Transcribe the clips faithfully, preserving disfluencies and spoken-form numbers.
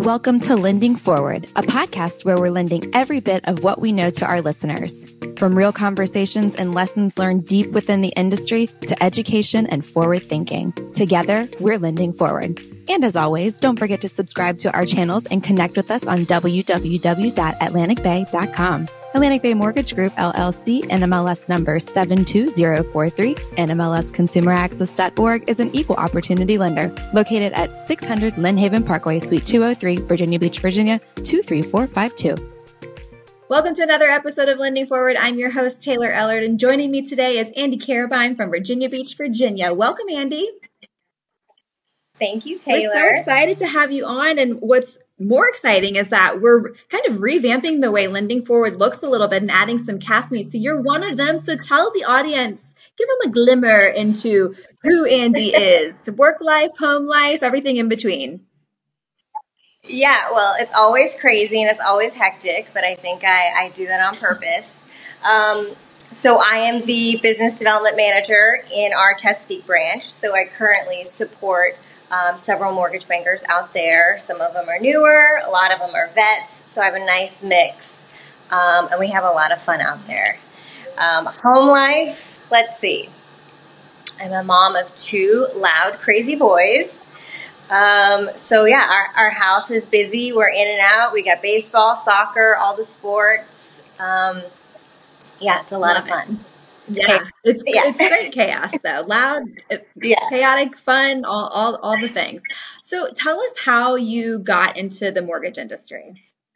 Welcome to Lending Forward, a podcast where we're lending every bit of what we know to our listeners. From real conversations and lessons learned deep within the industry to education and forward thinking. Together, we're lending forward. And as always, don't forget to subscribe to our channels and connect with us on w w w dot atlantic bay dot com. Atlantic Bay Mortgage Group, L L C, N M L S number seven two zero four three, N M L S consumer access dot org is an equal opportunity lender located at six hundred Lynn Haven Parkway, Suite two oh three, Virginia Beach, Virginia, two three four five two. Welcome to another episode of Lending Forward. I'm your host, Taylor Ellard, and joining me today is Andy Carabine from Virginia Beach, Virginia. Welcome, Andy. Thank you, Taylor. We're so excited to have you on. And what's more exciting is that we're kind of revamping the way Lending Forward looks a little bit and adding some castmates. So you're one of them. So tell the audience, give them a glimmer into who Andy is. Work life, home life, everything in between. Yeah, well, it's always crazy and it's always hectic, but I think I, I do that on purpose. Um, so I am the business development manager in our Chesapeake branch. So I currently support Um, several mortgage bankers out there. Some of them are newer, a lot of them are vets, so I have a nice mix, um, and we have a lot of fun out there. Um, home life, let's see. I'm a mom of two loud, crazy boys. Um, so yeah, our, our house is busy. We're in and out. We got baseball, soccer, all the sports. Um, yeah, it's a lot Love of fun. It. Yeah, it's yeah. it's great chaos though. Loud, yeah. chaotic, fun, all, all all the things. So tell us how you got into the mortgage industry.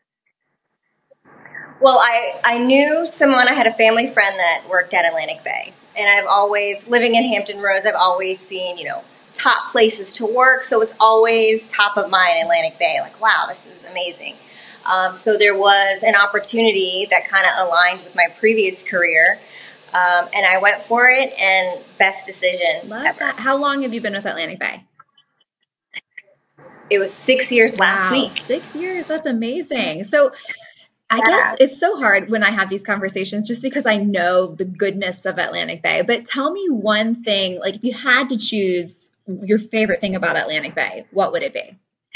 Well, I, I knew someone, I had a family friend that worked at Atlantic Bay. And I've always, living in Hampton Roads, I've always seen, you know, top places to work. So it's always top of mind, Atlantic Bay. Like, wow, this is amazing. Um, so there was an opportunity that kind of aligned with my previous career. Um, and I went for it, and best decision Love ever. That. How long have you been with Atlantic Bay? It was six years last wow, week. Six years. That's amazing. So I yeah. guess it's so hard when I have these conversations just because I know the goodness of Atlantic Bay. But tell me one thing, like if you had to choose your favorite thing about Atlantic Bay, what would it be?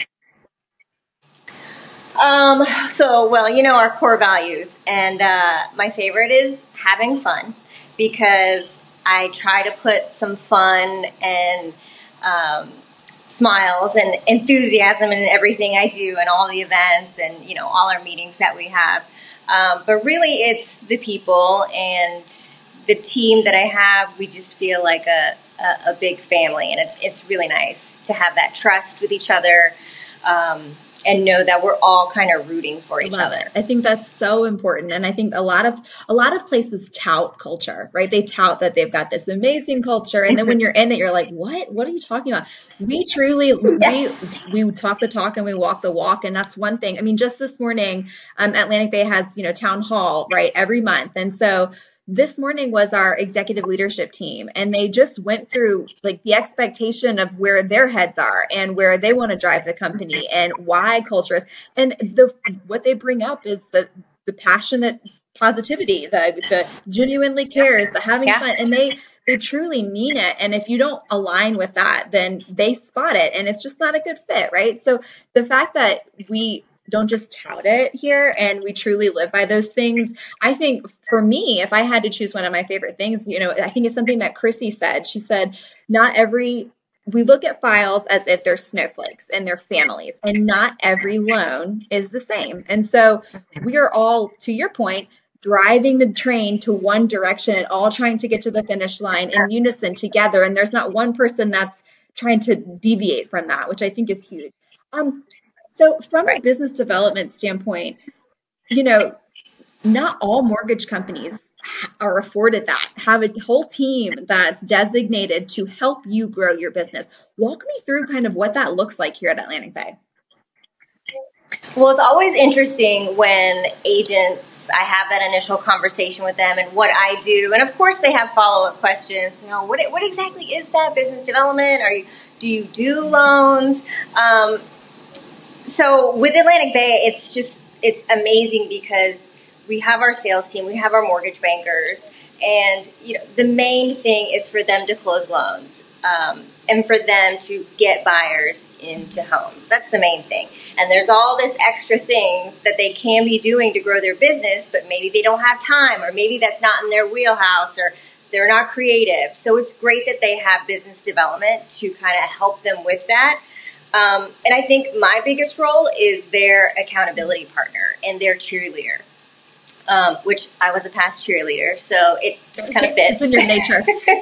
Um, so, well, you know, our core values, and uh, my favorite is having fun, because I try to put some fun and um, smiles and enthusiasm in everything I do and all the events and, you know, all our meetings that we have. Um, but really it's the people and the team that I have. We just feel like a, a, a big family, and it's, it's really nice to have that trust with each other. Um, and know that we're all kind of rooting for each Love other. It. I think that's so important. And I think a lot of a lot of places tout culture, right? They tout that they've got this amazing culture. And then when you're in it, you're like, what? What are you talking about? We truly, we we talk the talk and we walk the walk. And that's one thing. I mean, just this morning, um, Atlantic Bay has, you know, town hall, right, every month. And so this morning was our executive leadership team, and they just went through like the expectation of where their heads are and where they want to drive the company and why culture is. And the what they bring up is the the passionate positivity, the the genuinely cares, the having yeah. fun, and they they truly mean it. And if you don't align with that, then they spot it, and it's just not a good fit, right? So the fact that we don't just tout it here and we truly live by those things. I think for me, if I had to choose one of my favorite things, you know, I think it's something that Chrissy said. She said, not every, we look at files as if they're snowflakes and they're families, and not every loan is the same. And so we are all, to your point, driving the train to one direction and all trying to get to the finish line in unison together. And there's not one person that's trying to deviate from that, which I think is huge. Um, So from right. a business development standpoint, you know, not all mortgage companies are afforded that, have a whole team that's designated to help you grow your business. Walk me through kind of what that looks like here at Atlantic Bay. Well, it's always interesting when agents, I have that initial conversation with them and what I do. And of course they have follow-up questions. You know, what what exactly is that business development? Are you, do you do loans? Um, So with Atlantic Bay, it's just, it's amazing because we have our sales team, we have our mortgage bankers, and you know the main thing is for them to close loans. Um, and for them to get buyers into homes. That's the main thing. And there's all this extra things that they can be doing to grow their business, but maybe they don't have time, or maybe that's not in their wheelhouse, or they're not creative. So it's great that they have business development to kind of help them with that. Um, and I think my biggest role is their accountability partner and their cheerleader, um, which I was a past cheerleader, so it just kind of fits. It's in your nature.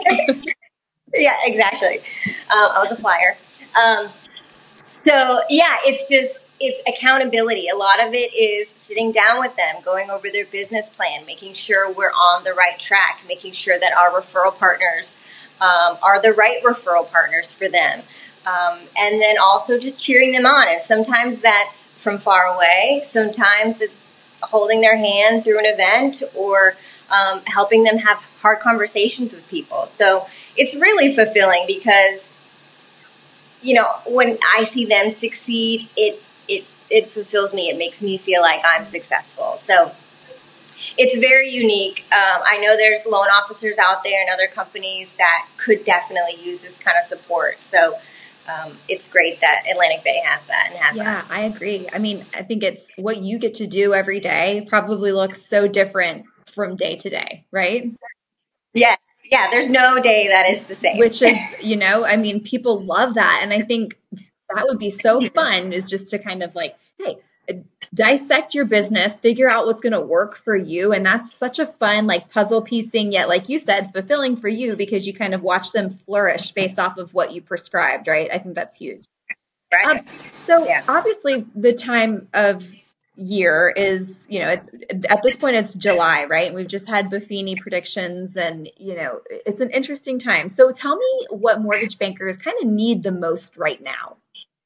Yeah, exactly. Um, I was a flyer. Um, so yeah, it's just, it's accountability. A lot of it is sitting down with them, going over their business plan, making sure we're on the right track, making sure that our referral partners um, are the right referral partners for them. Um, and then also just cheering them on. And sometimes that's from far away. Sometimes it's holding their hand through an event, or um, helping them have hard conversations with people. So it's really fulfilling because, you know, when I see them succeed, it it it fulfills me. It makes me feel like I'm successful. So it's very unique. Um, I know there's loan officers out there and other companies that could definitely use this kind of support. So um, it's great that Atlantic Bay has that and has Yeah, us. I agree. I mean, I think it's what you get to do every day probably looks so different from day to day, right? Yes. Yeah, there's no day that is the same. Which is, you know, I mean, people love that. And I think that would be so fun, is just to kind of like, hey, dissect your business, figure out what's going to work for you. And that's such a fun, like, puzzle piecing, yet, like you said, fulfilling for you, because you kind of watch them flourish based off of what you prescribed, right? I think that's huge. Right. Um, so Yeah. obviously the time of year is, you know, at, at this point it's July, right? We've just had Buffini predictions, and, you know, it's an interesting time. So tell me what mortgage bankers kind of need the most right now.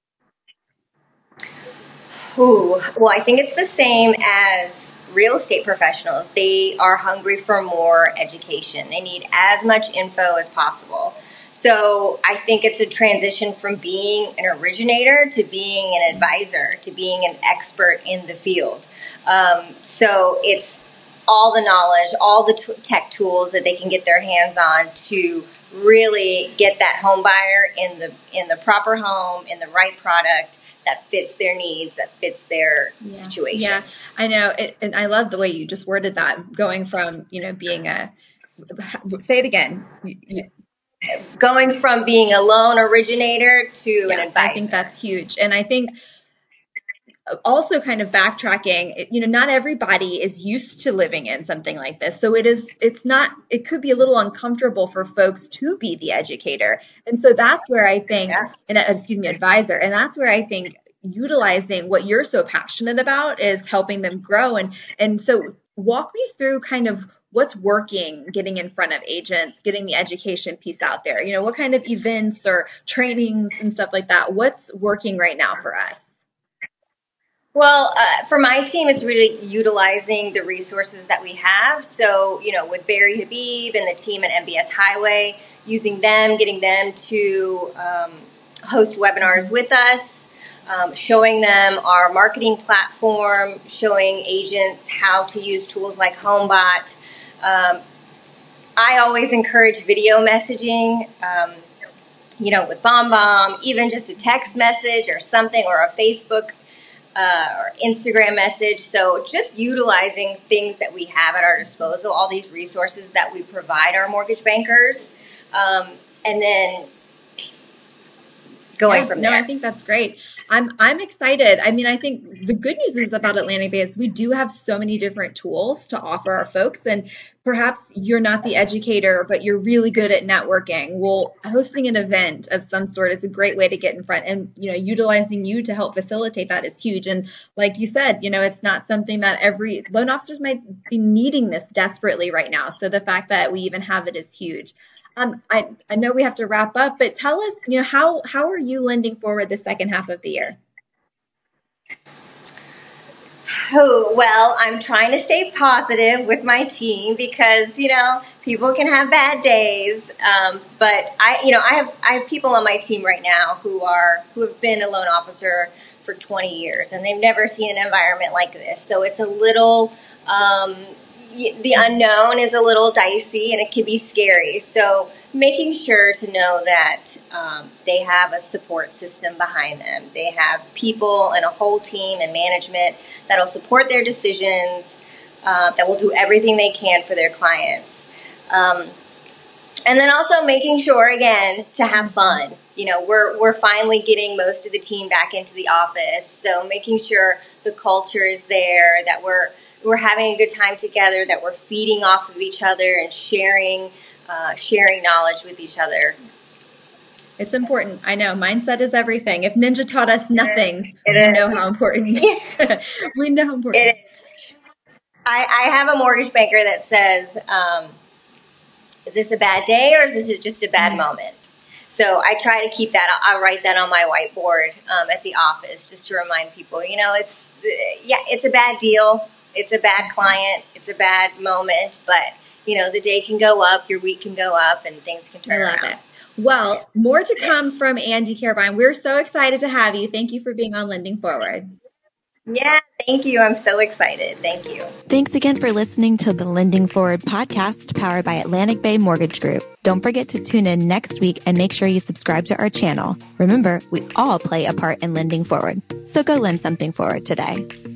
Ooh, well, I think it's the same as real estate professionals. They are hungry for more education. They need as much info as possible. So I think it's a transition from being an originator to being an advisor, to being an expert in the field. Um, so it's all the knowledge, all the t- tech tools that they can get their hands on to really get that home buyer in the in the proper home, in the right product that fits their needs, that fits their Yeah. situation. Yeah, I know. It, and I love the way you just worded that, going from, you know, being a, say it again. You, you, Going from being a loan originator to yeah, an advisor. I think that's huge. And I think also kind of backtracking, you know, not everybody is used to living in something like this. So it is, it's not, it could be a little uncomfortable for folks to be the educator. And so that's where I think, Yeah. and uh, excuse me, advisor. And that's where I think utilizing what you're so passionate about is helping them grow. And, and so walk me through kind of what's working, getting in front of agents, getting the education piece out there. You know, what kind of events or trainings and stuff like that? What's working right now for us? Well, uh, for my team, it's really utilizing the resources that we have. So, you know, with Barry Habib and the team at M B S Highway, using them, getting them to um, host webinars with us, um, showing them our marketing platform, showing agents how to use tools like HomeBot. Um, I always encourage video messaging, um, you know, with BombBomb, even just a text message or something, or a Facebook Uh, or Instagram message. So just utilizing things that we have at our disposal, all these resources that we provide our mortgage bankers, um, and then going yeah, from no, there. I think that's great. I'm I'm excited. I mean, I think the good news is about Atlantic Bay is we do have so many different tools to offer our folks, and perhaps you're not the educator, but you're really good at networking. Well, hosting an event of some sort is a great way to get in front, and, you know, utilizing you to help facilitate that is huge. And like you said, you know, it's not something that every loan officers might be needing this desperately right now. So the fact that we even have it is huge. Um, I, I know we have to wrap up, but tell us, you know, how, how are you lending forward the second half of the year? Oh, well, I'm trying to stay positive with my team because, you know, people can have bad days. Um, but I, you know, I have, I have people on my team right now who are, who have been a loan officer for twenty years, and they've never seen an environment like this. So it's a little, um, the unknown is a little dicey and it can be scary. So making sure to know that um, they have a support system behind them. They have people and a whole team and management that will support their decisions, uh, that will do everything they can for their clients. Um, and then also making sure, again, to have fun. You know, we're we're finally getting most of the team back into the office, so making sure the culture is there, that we're we're having a good time together, that we're feeding off of each other and sharing uh, sharing knowledge with each other. It's important. I know mindset is everything. If Ninja taught us nothing, we know how important. we know how important. It is. I, I have a mortgage banker that says, um, "Is this a bad day or is this just a bad mm-hmm. moment?" So I try to keep that. I write that on my whiteboard um, at the office just to remind people, you know, it's, yeah, it's a bad deal. It's a bad client. It's a bad moment. But, you know, the day can go up, your week can go up, and things can turn I love around. It. Well, more to come from Andy Carabine. We're so excited to have you. Thank you for being on Lending Forward. Yeah, thank you. I'm so excited. Thank you. Thanks again for listening to the Lending Forward podcast powered by Atlantic Bay Mortgage Group. Don't forget to tune in next week and make sure you subscribe to our channel. Remember, we all play a part in lending forward. So go lend something forward today.